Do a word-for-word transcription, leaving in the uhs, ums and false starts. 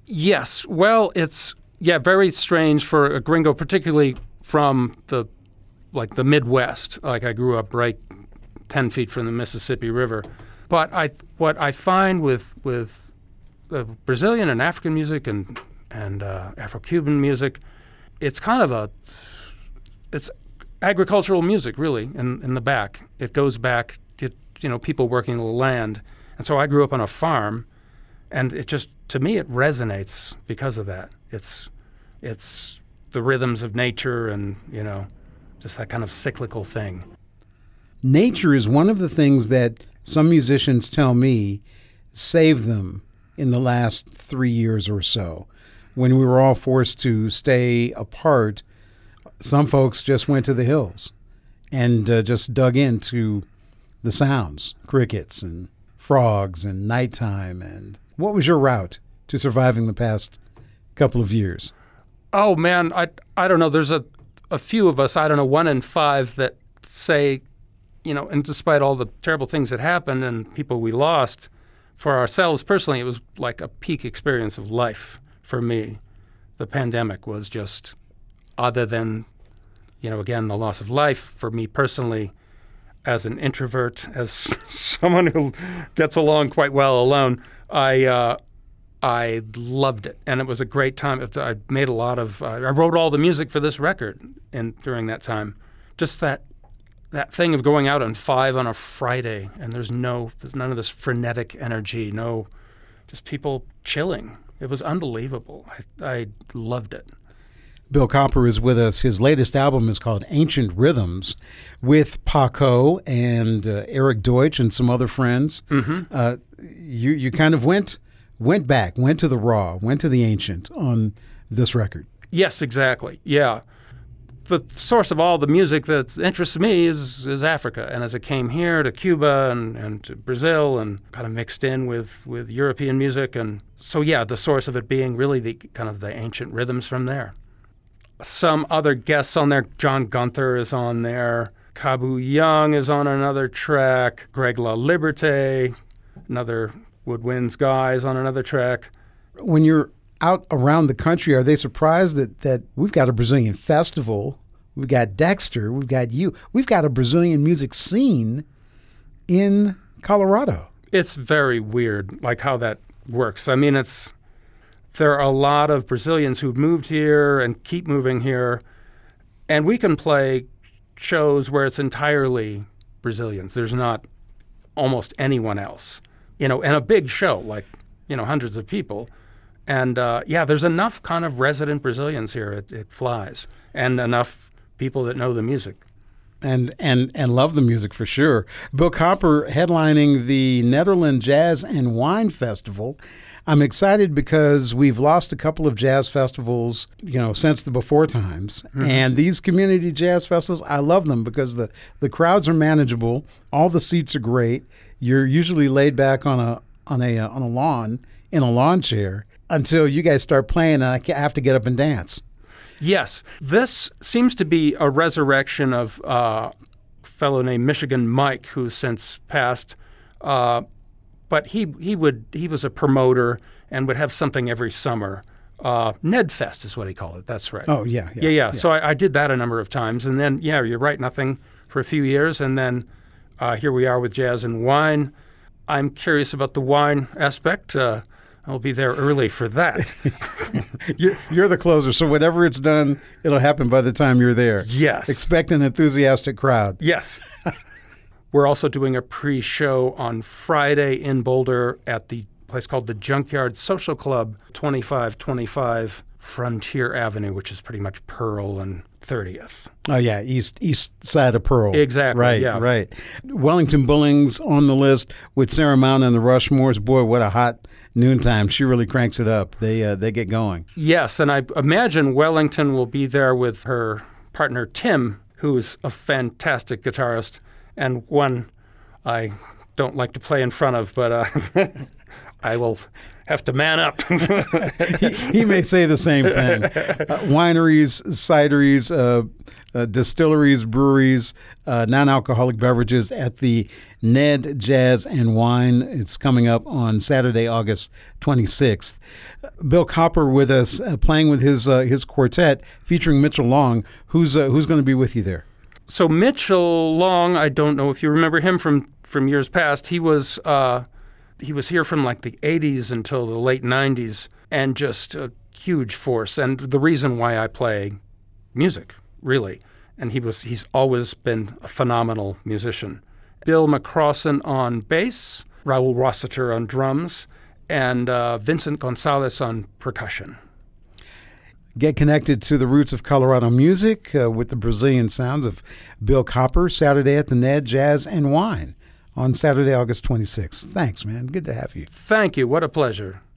Yes. Well, it's, yeah, very strange for a gringo, particularly from the, like, the Midwest. Like, I grew up right ten feet from the Mississippi River. But I, what I find with with uh, Brazilian and African music and and uh, Afro-Cuban music, it's kind of a, it's agricultural music, really, in, in the back. It goes back to, you know, people working the land. And so I grew up on a farm, and it just, to me, it resonates because of that. It's it's the rhythms of nature and, you know, just that kind of cyclical thing. Nature is one of the things that some musicians tell me saved them in the last three years or so. When we were all forced to stay apart, some folks just went to the hills and uh, just dug into the sounds, crickets and frogs and nighttime. And what was your route to surviving the past couple of years? Oh, man, I, I don't know. There's a, a few of us, I don't know, one in five that say, you know, and despite all the terrible things that happened and people we lost, for ourselves personally, it was like a peak experience of life for me. The pandemic was just, other than, you know, again, the loss of life, for me personally, as an introvert, as someone who gets along quite well alone, I uh, I loved it, and it was a great time. I made a lot of, uh, I wrote all the music for this record in, during that time. Just that that thing of going out on five on a Friday, and there's no, there's none of this frenetic energy, no, just people chilling. It was unbelievable. I, I loved it. Bill Copper is with us. His latest album is called Ancient Rhythms, with Paco and uh, Eric Deutsch and some other friends. Mm-hmm. Uh, you you kind of went went back, went to the raw, went to the ancient on this record. Yes, exactly. Yeah. The source of all the music that interests me is is Africa. And as it came here to Cuba and, and to Brazil and kind of mixed in with, with European music. And so, yeah, the source of it being really the kind of the ancient rhythms from there. Some other guests on there, John Gunther is on there. Kabu Young is on another track. Greg La Liberté, another Woodwinds guy, is on another track. When you're out around the country, are they surprised that, that we've got a Brazilian festival, we've got Dexter, we've got you, we've got a Brazilian music scene in Colorado? It's very weird, like how that works. I mean, it's there are a lot of Brazilians who've moved here and keep moving here, and we can play shows where it's entirely Brazilians. There's not almost anyone else, you know, and a big show, like, you know, hundreds of people. And, uh, yeah, there's enough kind of resident Brazilians here, it, it flies, and enough people that know the music. And, and and love the music for sure. Bill Copper headlining the Netherlands Jazz and Wine Festival. I'm excited because we've lost a couple of jazz festivals, you know, since the before times. Mm-hmm. And these community jazz festivals, I love them because the, the crowds are manageable. All the seats are great. You're usually laid back on a on a uh, on a lawn in a lawn chair until you guys start playing and I have to get up and dance. Yes. This seems to be a resurrection of uh, a fellow named Michigan Mike, who's since passed. Uh, but he he would he was a promoter and would have something every summer. Uh, Nedfest is what he called it. That's right. Oh, yeah. Yeah, yeah. yeah. yeah. So I, I did that a number of times. And then, yeah, you're right, nothing for a few years. And then uh, here we are with Jazz and Wine. I'm curious about the wine aspect. Uh, I'll be there early for that. you're, you're the closer, so whatever it's done, it'll happen by the time you're there. Yes. Expect an enthusiastic crowd. Yes. We're also doing a pre-show on Friday in Boulder at the place called the Junkyard Social Club, twenty-five twenty-five Frontier Avenue, which is pretty much Pearl and thirtieth. Oh, yeah, east east side of Pearl. Exactly, right, yeah. Right, Wellington Bullings on the list with Sarah Mount and the Rushmores. Boy, what a hot noontime. She really cranks it up. They uh, they get going. Yes, and I imagine Wellington will be there with her partner Tim, who's a fantastic guitarist and one I don't like to play in front of, but uh, I will have to man up. he, he may say the same thing. Uh, wineries, cideries, uh, uh, distilleries, breweries, uh, non-alcoholic beverages at the Ned Jazz and Wine. It's coming up on Saturday, August twenty-sixth. Bill Copper with us, uh, playing with his uh, his quartet, featuring Mitchell Long. Who's uh, who's going to be with you there? So Mitchell Long, I don't know if you remember him from, from years past. He was uh, he was here from like the eighties until the late nineties, and just a huge force. And the reason why I play music, really. And he was he's always been a phenomenal musician. Bill McCrossan on bass, Raul Rossiter on drums, and uh, Vincent Gonzalez on percussion. Get connected to the roots of Colorado music uh, with the Brazilian sounds of Bill Copper, Saturday at the Ned Jazz and Wine on Saturday, August twenty-sixth. Thanks, man. Good to have you. Thank you. What a pleasure.